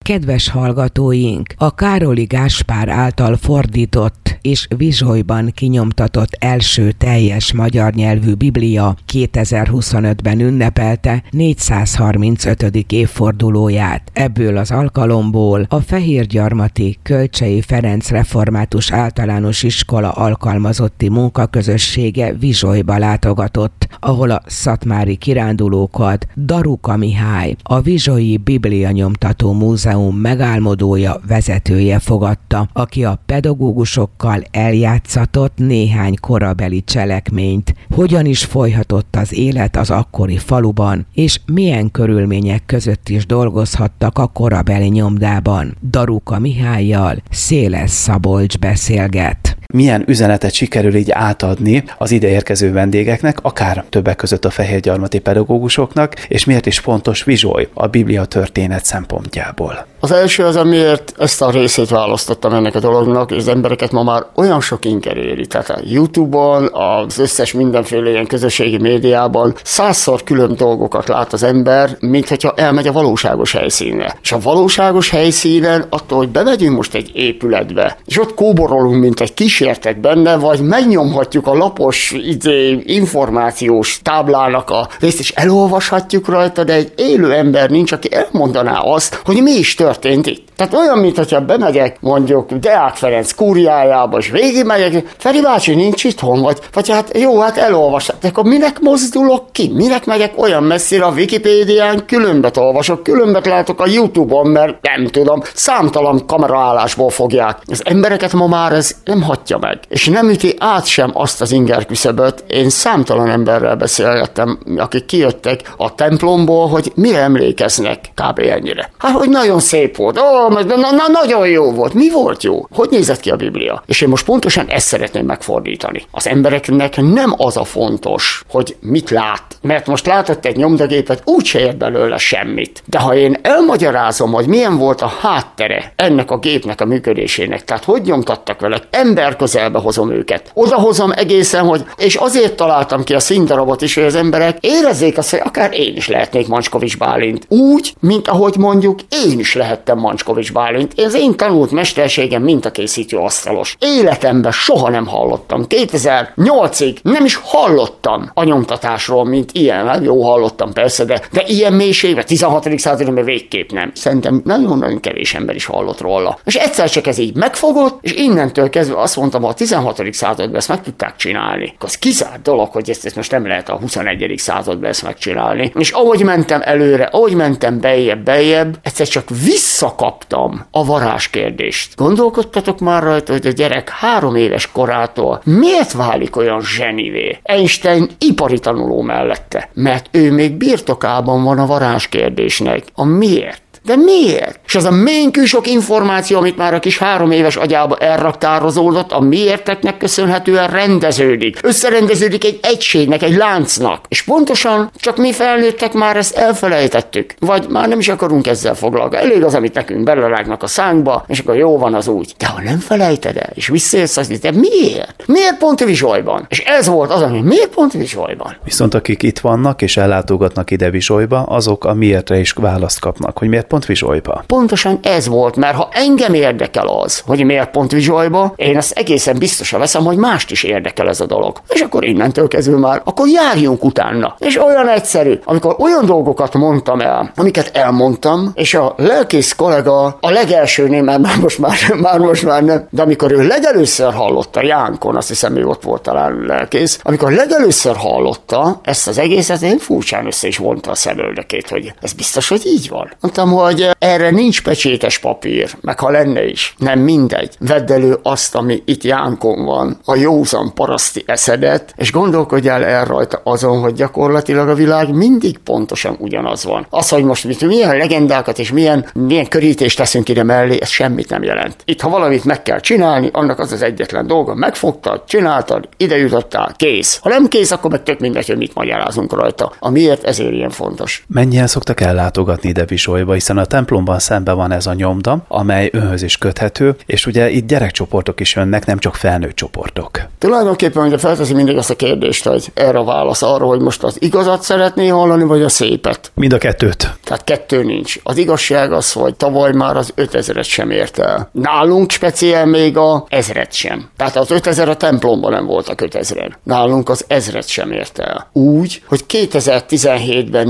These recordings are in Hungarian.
Kedves hallgatóink, a Károli Gáspár által fordított és Vizsolyban kinyomtatott első teljes magyar nyelvű Biblia 2025-ben ünnepelte 435. évfordulóját. Ebből az alkalomból a Fehérgyarmati Kölcsey Ferenc Református Általános Iskola alkalmazotti munkaközössége Vizsolyba látogatott, ahol a szatmári kirándulókat Daruka Mihály, a Vizsolyi Biblia Nyomtató Múzeum megálmodója, vezetője fogadta, aki a pedagógusokkal eljátszatott néhány korabeli cselekményt, hogyan is folyhatott az élet az akkori faluban, és milyen körülmények között is dolgozhattak a korabeli nyomdában. Daruka Mihállyal Széles Szabolcs beszélget. Milyen üzenetet sikerül így átadni az ideérkező vendégeknek, akár többek között a fehérgyarmati pedagógusoknak, és miért is fontos Vizsoly a Biblia történet szempontjából? Az első az, amiért ezt a részét választottam ennek a dolognak, és az embereket ma már olyan sok inger éri. Tehát a YouTube-on, az összes mindenféle ilyen közösségi médiában 100-szor külön dolgokat lát az ember, mint hogyha elmegy a valóságos helyszínre. És a valóságos helyszínen attól, hogy bemegyünk most egy épületbe, és ott kóborolunk, mint egy kísértet benne, vagy megnyomhatjuk a lapos információs táblának a részt, és elolvashatjuk rajta, de egy élő ember nincs, aki elmondaná azt, hogy mi is történt itt. Tehát olyan, mint hogyha bemegyek mondjuk Deák Ferenc kúriájába, és végigmegyek, Feri bácsi nincs itthon, vagy hát jó, hát elolvasták, de akkor minek mozdulok ki? Minek megyek olyan messzire a Wikipédián, különbet olvasok, különbet látok a YouTube-on, mert nem tudom, számtalan kameraállásból fogják. Az embereket ma már ez nem hagyja meg, és nem üti át sem azt az ingerküszöböt. Én számtalan emberrel beszélgettem, akik kijöttek a templomból, hogy mire emlékeznek, kb. Ennyire. Hát, hogy nagyon szép volt, nagyon jó volt. Mi volt jó? Hogy nézett ki a Biblia? És én most pontosan ezt szeretném megfordítani. Az embereknek nem az a fontos, hogy mit lát, mert most látott egy nyomdagépet, úgyse ért belőle semmit. De ha én elmagyarázom, hogy milyen volt a háttere ennek a gépnek a működésének, tehát hogy nyomtattak vele, ember közelbe hozom őket. Odahozom egészen, hogy, és azért találtam ki a színdarabot is, hogy az emberek érezzék azt, hogy akár én is lehetnék Mancskovics Bálint. Úgy, mint ahogy mondjuk én is lehettem Mancskovics Bálint. Ez én tanult mesterségem mintakészítő asztalos. Életemben soha nem hallottam. 2008-ig nem is hallottam a nyomtatásról, mint ilyen. Hát jó, hallottam persze, de ilyen mélységben, 16. században végképp nem. Szerintem nagyon-nagyon kevés ember is hallott róla. És egyszer csak ez így megfogott, és innentől kezdve azt mondtam, hogy a 16. században ezt meg tudták csinálni. Az kizárt dolog, hogy ezt most nem lehet a 21. században ezt megcsinálni. És ahogy mentem előre, ahogy mentem beljebb, egyszer csak visszakaptam a varázskérdést. Gondolkodtatok már rajta, hogy a gyerek 3 éves korától miért válik olyan zsenivé? Einstein ipari tanuló mellette, mert ő még birtokában van a varázskérdésnek. A miért? De miért? És az a ménkű sok információ, amit már a kis 3 éves agyába elraktározódott, a miérteknek köszönhetően rendeződik. Összerendeződik egy egységnek, egy láncnak. És pontosan csak mi felnőttek már ezt elfelejtettük. Vagy már nem is akarunk ezzel foglalkozni. Elég az, amit nekünk belerágnak a szánkba, és akkor jó van az úgy. De ha nem felejted el, és visszajössz az, de miért? Miért pont Vizsolyban? És ez volt az, ami miért pont Vizsolyban? Viszont akik itt vannak és ellátogatnak ide Vizsolyba, azok a miértre is választ kapnak, hogy miért pont Vizsolyba. Pontosan ez volt, mert ha engem érdekel az, hogy miért pont Vizsolyba, én azt egészen biztosan veszem, hogy mást is érdekel ez a dolog. És akkor innentől kezdve már, akkor járjunk utána. És olyan egyszerű, amikor olyan dolgokat mondtam el, amiket elmondtam, és a lelkész kollega a legelsőnél, mert most már nem, de amikor ő legelőször hallotta, Jánkon, azt hiszem, ő ott volt talán lelkész, amikor legelőször hallotta ezt az egészet, én furcsán össze is vonta a szemöldökét, hogy ez biztos, hogy így van. Mondtam, hogy erre nincs pecsétes papír, meg ha lenne is, nem mindegy. Vedd elő azt, ami itt Jánkon van, a józan paraszti eszedet, és gondolkodj el rajta azon, hogy gyakorlatilag a világ mindig pontosan ugyanaz van. Az, hogy most milyen legendákat és milyen körítést teszünk ide mellé, ez semmit nem jelent. Itt, ha valamit meg kell csinálni, annak az az egyetlen dolga, megfogtad, csináltad, ide jutottál, kész. Ha nem kész, akkor meg tök mindegy, hogy mit magyarázunk rajta. A miért ezért ilyen fontos. Mennyien szoktak ellátogatni ide Vizsolyba, hiszen hiszen a templomban szemben van ez a nyomda, amely önhöz is köthető, és ugye itt gyerekcsoportok is jönnek, nem csak felnőtt csoportok. Tulajdonképpen ugye felteszi mindig azt a kérdést, hogy erre a válasz arra, hogy most az igazat szeretné hallani, vagy a szépet. Mind a kettőt. Tehát kettő nincs. Az igazság az, hogy tavaly már az 5000-et sem ért el. Nálunk speciál még a 1000-et sem. Tehát az 5000 a templomban nem voltak 5000-en. Nálunk az 1000-et sem ért el. Úgy, hogy 2017-ben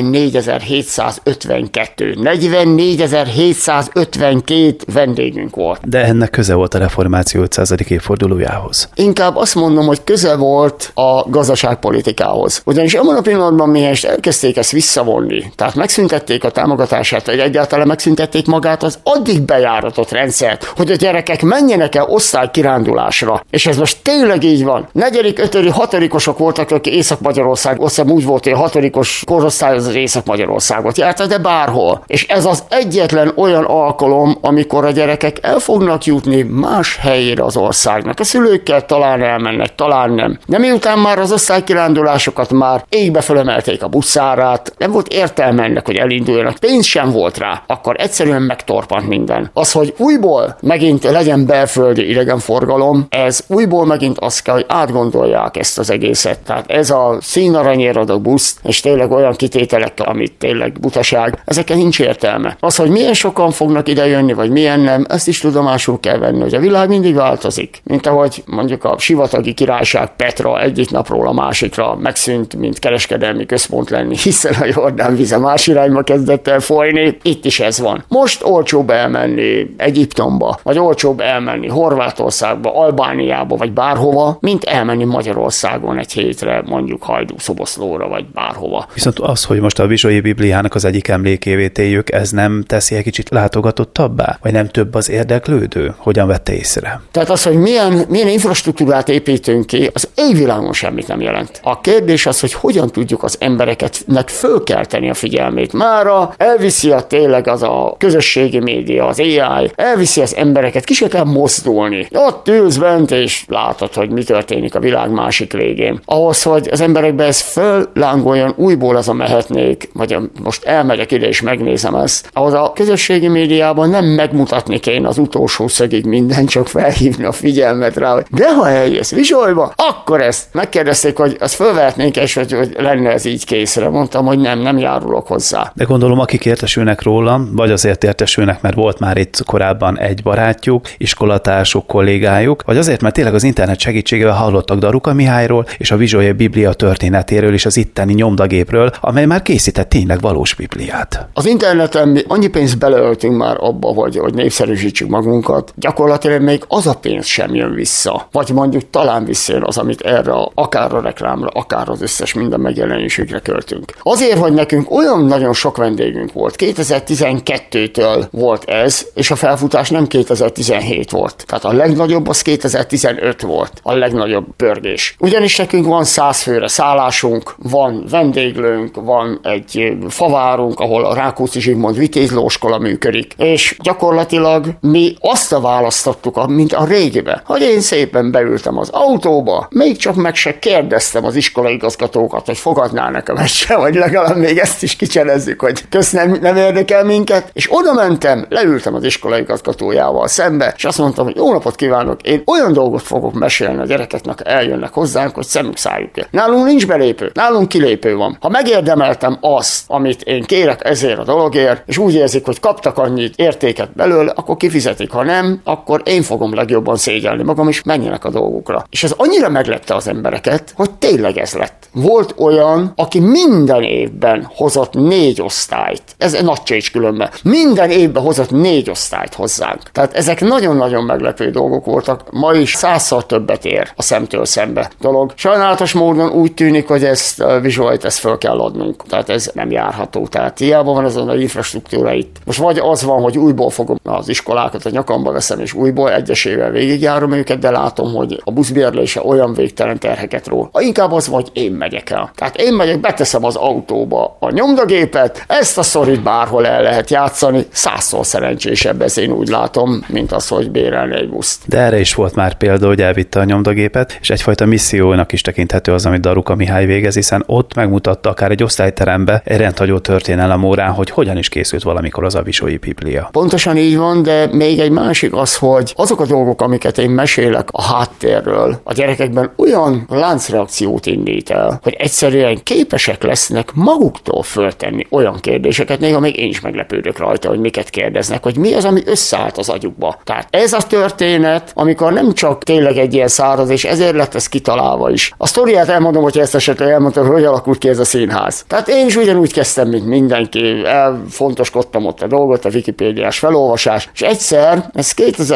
44.752 vendégünk volt. De ennek köze volt a reformáció 500. évfordulójához. Inkább azt mondom, hogy köze volt a gazdaságpolitikához. Ugyanis abban a pillanatban, mihelyest elkezdték ezt visszavonni, tehát megszüntették a támogatását, vagy egyáltalán megszüntették magát az addig bejáratott rendszert, hogy a gyerekek menjenek el osztálykirándulásra. És ez most tényleg így van. 4., 5., 6-osok voltak, akik Észak-Magyarország, azt hiszem úgy volt, hogy a 6-os korosztály az Észak-Magyarországot járta, de bárhol. És ez az egyetlen olyan alkalom, amikor a gyerekek el fognak jutni más helyére az országnak. A szülőkkel talán elmennek, talán nem. De miután már az osztálykirándulásokat már égbe fölemelték a buszárát, nem volt értelme ennek, hogy elinduljanak, pénz sem volt rá, akkor egyszerűen megtorpant minden. Az, hogy újból megint legyen belföldi idegenforgalom, ez újból megint azt kell, hogy átgondolják ezt az egészet. Tehát ez a színaranyért adó busz, és tényleg olyan kitételekkel, amit tényleg butaság, ezeken nincs értelme. Az, hogy milyen sokan fognak ide jönni, vagy milyen nem, ezt is tudomásul kell venni, hogy a világ mindig változik. Mint ahogy mondjuk a sivatagi királyság Petra egyik napról a másikra megszűnt, mint kereskedelmi központ lenni, hiszen a Jordán vize más irányba kezdett el folyni. Itt is ez van. Most olcsóbb elmenni Egyiptomba, vagy olcsóbb elmenni Horvátországba, Albániába, vagy bárhova, mint elmenni Magyarországon egy hétre, mondjuk Hajdú-Szoboszlóra, vagy bárhova. Viszont az, hogy most a Vizsolyi Bibliának az egyik emlékévé téljük, ez nem teszi egy kicsit látogatottabbá? Vagy nem több az érdeklődő? Hogyan vette észre? Tehát az, hogy milyen infrastruktúrát építünk ki, az égvilágon semmit nem jelent. A kérdés az, hogy hogyan tudjuk az embereknek fölkelteni a figyelmét. Mára elviszi a tényleg az a közösségi média, az AI, elviszi az embereket, ki se kell mozdulni. Ott ülsz bent, és látod, hogy mi történik a világ másik végén. Ahhoz, hogy az emberekbe ez föllángoljon, újból az a mehetnék, vagy most elmegyek ide és megnézem ezt. Ahhoz a közösségi médiában nem megmutatni kéne az utolsó szögig minden, csak felhívni a figyelmet rá, hogy de ha eljössz Vizsolyba, akkor ezt megkérdezték, hogy azt fölvehetnénk, és hogy lenne ez így készre. Mondtam, hogy nem járulok hozzá. De gondolom, akik értesülnek róla, vagy azért értesülnek, mert volt már itt korábban egy barátjuk, iskolatársuk, kollégájuk, vagy azért, mert tényleg az internet segítségével hallottak Daruka Mihályról és a Vizsolyi Biblia történetéről és az itteni nyomdagépről, amely már készített tényleg valós Bibliát. Az interneten mi annyi pénzt beleöltünk már abba, hogy népszerűsítsük magunkat, gyakorlatilag még az a pénz sem jön vissza. Vagy mondjuk talán visszajön az, amit erre akár a reklámra, akár az összes minden megjelenésükre költünk. Azért, hogy nekünk olyan nagyon sok vendégünk volt, 2012-től volt ez, és a felfutás nem 2017 volt. Tehát a legnagyobb az 2015 volt, a legnagyobb pörgés. Ugyanis nekünk van 100 főre szállásunk, van vendéglőnk, van egy favárunk, ahol a Rákóczi Zsigmond vitézlóskola működik, és gyakorlatilag mi azt választottuk, mint a régibe, hogy én szépen beültem az autóba, még csak meg se kérdeztem az iskolaigazgatókat, hogy fogadnának a meccsre, vagy legalább még ezt is kicselezzük, hogy nem érdekel minket, és oda mentem, leültem az iskolaigazgatójával szembe, és azt mondtam, hogy jó napot kívánok, én olyan dolgot fogok mesélni a gyerekeknek, eljönnek hozzánk, hogy szemük szálljuk el. Nálunk nincs belépő, nálunk kilépő van. Ha megérdemeltem azt, amit én kérek ezért a dologért, és úgy érzik, hogy kaptak annyit értéket belőle, akkor kifizetik, ha nem, akkor én fogom legjobban szégyelni magam, és menjenek a dolgukra. És ez annyira meglepte az embereket, hogy tényleg ez lett. Volt olyan, aki minden évben hozott 4 osztályt. Ez nagy csés különben. Minden évben hozott 4 osztályt hozzánk. Tehát ezek nagyon-nagyon meglepő dolgok voltak. Ma is 100-szor többet ér a szemtől szembe dolog. Sajnálatos módon úgy tűnik, hogy ezt Vizsolyt föl kell adnunk. Tehát ez nem járható. Tehát hiába van ez a infrastruktúra itt. Most vagy az van, hogy újból fogom az iskolákat, a nyakamba veszem, és újból egyesével végigjárom őket, de látom, hogy a buszbérlése olyan végtelen terheket ról. Inkább az, hogy én megyek el. Tehát én megyek, beteszem az autóba a nyomdagépet, ezt a sztorit bárhol el lehet játszani, 100-szor szerencsésebb, ez én úgy látom, mint az, hogy bérelni egy buszt. De erre is volt már példa, hogy elvitte a nyomdagépet, és egyfajta missziónak is tekinthető az, amit Daruka Mihály végez, hiszen ott megmutatta akár egy osztályterembe egy rendhagyó történelem órán, hogy hogyan is készült valamikor az a Vizsolyi Biblia. Pontosan így van, de még egy másik az, hogy azok a dolgok, amiket én mesélek a háttérről, a gyerekekben olyan láncreakciót indít el, hogy egyszerűen képesek lesznek maguktól föltenni olyan kérdéseket, néha még én is meglepődök rajta, hogy miket kérdeznek, hogy mi az, ami összeállt az agyukba. Tehát ez a történet, amikor nem csak tényleg egy ilyen száraz, és ezért lett ez kitalálva is. A sztoriát elmondom, hogy ezt esetleg elmondtam, hogy alakult ki ez a színház. Tehát én is ugyanúgy kezdtem, mint mindenki, elfontoskodtam ott a dolgot, a Wikipédiás felolvasás, és egyszer, ez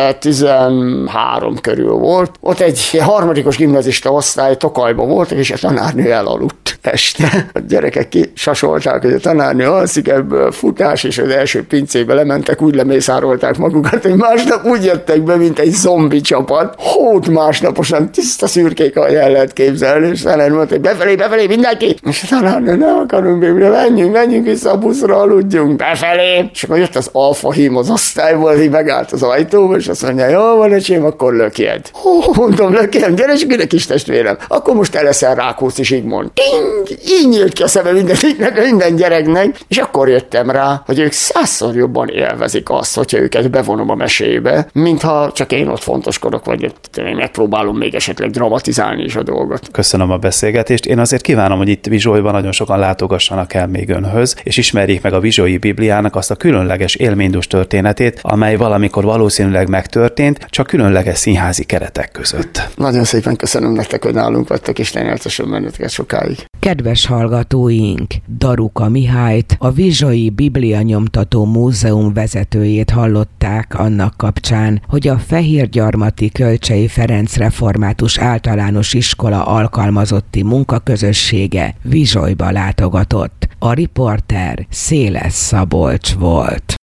2013 körül volt, ott egy harmadikos gimnazista osztály Tokajban voltak, és a tanárnő elaludt este. A gyerekek kisasolták, hogy a tanárnő alszik, ebből futás, és az első pincébe lementek, úgy lemészárolták magukat, hogy másnap úgy jöttek be, mint egy zombi csapat. Hót másnaposan tiszta szürkék, ahogy el lehet képzelni, és tanár mondta, hogy befelé, mindenki! És a tanárnő, ne akarunk, Biblia, menjünk vissza a buszra, aludjunk, befelé! És akkor jött az alfa hím az osztályból, így megállt az ajtóba, és azt mondja, jó van, öcsém, akkor lökjed. Mondom, lökjem, gyere, és a kis testvérem. Akkor most te leszel Rákóczi Zsigmond. Ting! Így nyílt ki a szeme minden gyereknek, és akkor jöttem rá, hogy ők 100-szor jobban élvezik azt, hogyha őket bevonom a mesébe, mintha csak én ott fontoskodok, vagy én megpróbálom még esetleg dramatizálni is a dolgot. Köszönöm a beszélgetést. Én azért kívánom, hogy itt Vizsolyban nagyon sokan látogassanak el még önhöz, és ismerjék meg a Vizsolyi Bibliának azt a különleges élménydús történetét, amely valamikor valószínűleg megtörtént, csak különleges színházi keretek között. Nagyon szépen köszönöm nektek, hogy nálunk vagytok, és éltesen benneteket sokáig. Kedves hallgatóink, Daruka Mihályt, a Vizsolyi Biblia Nyomtató Múzeum vezetőjét hallották annak kapcsán, hogy a Fehérgyarmati Kölcsey Ferenc Református Általános Iskola alkalmazotti munkaközössége Vizsolyba látogatott. A riporter Széles Szabolcs volt.